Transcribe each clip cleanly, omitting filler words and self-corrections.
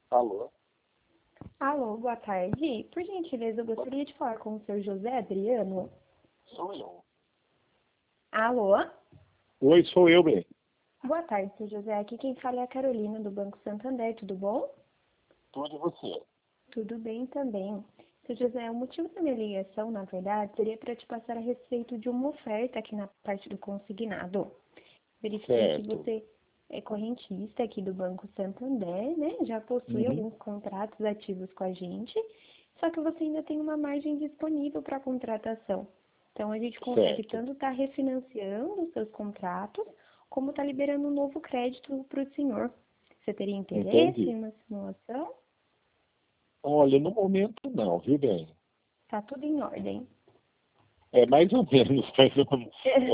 Alô? Alô, boa tarde. Por gentileza, eu gostaria de falar com o senhor José Adriano. Sou eu. Alô? Oi, sou eu, bem. Boa tarde, senhor José. Aqui quem fala é a Carolina, do Banco Santander. Tudo bom? Tudo e você? Tudo bem também. Senhor José, o motivo da minha ligação, na verdade, seria para te passar a respeito de uma oferta aqui na parte do consignado. Verifiquei que Certo. você é correntista aqui do Banco Santander, né? Já possui Uhum. alguns contratos ativos com a gente, só que você ainda tem uma margem disponível para contratação. Então, a gente consegue Certo. tanto estar refinanciando os seus contratos, como estar liberando um novo crédito para o senhor. Você teria interesse Entendi. em uma simulação? Olha, no momento não, viu, bem? Tá tudo em ordem. É mais ou menos, mas eu não,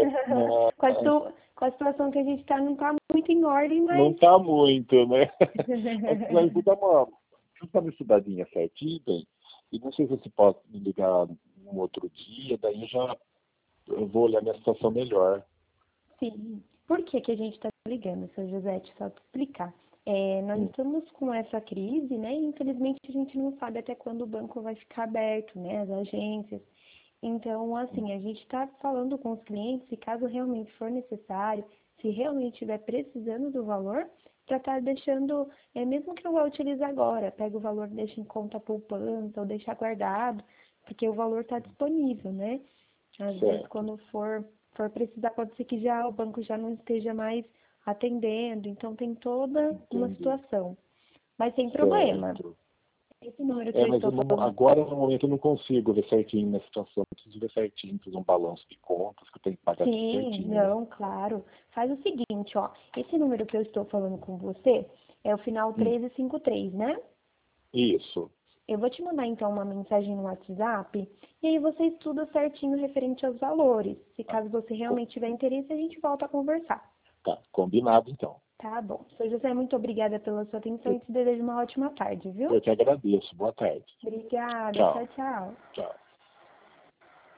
mas Com a situação que a gente está, não está muito em ordem, não mas... tá muito, né? Mas me dá uma. Você dá uma estudadinha certinho, bem? E não sei se você pode me ligar um outro dia, daí eu vou olhar minha situação melhor. Sim. Por que que a gente está ligando, seu Josete? Só para explicar. Nós Hum. estamos com essa crise, né? E infelizmente a gente não sabe até quando o banco vai ficar aberto, né? As agências. Então, assim, a gente está falando com os clientes, se caso realmente for necessário, se realmente estiver precisando do valor, para estar deixando, mesmo que não vá utilizar agora, pega o valor, deixa em conta poupança ou deixa guardado, porque o valor está disponível, né? Às vezes, Certo. quando for precisar, pode ser que já o banco já não esteja mais atendendo. Então, tem toda uma Entendi. situação. Mas sem problema. Certo. Esse número que É, eu mas estou eu não, falando. agora no momento eu não consigo ver certinho na situação. Eu preciso ver certinho, fazer um balanço de contas, que eu tenho que pagar tudo Sim, certinho, né? não, claro. Faz o seguinte, ó. Esse número que eu estou falando com você é o final Hum. 1353, né? Isso. Eu vou te mandar então uma mensagem no WhatsApp e aí você estuda certinho referente aos valores. Se Ah, caso você co- realmente tiver interesse, a gente volta a conversar. Tá, combinado então. Tá bom. Sr. José, muito obrigada pela sua atenção Eu, e te desejo uma ótima tarde, viu? eu te agradeço. Boa tarde. Obrigada. Tchau, Tchau. tchau. Tchau.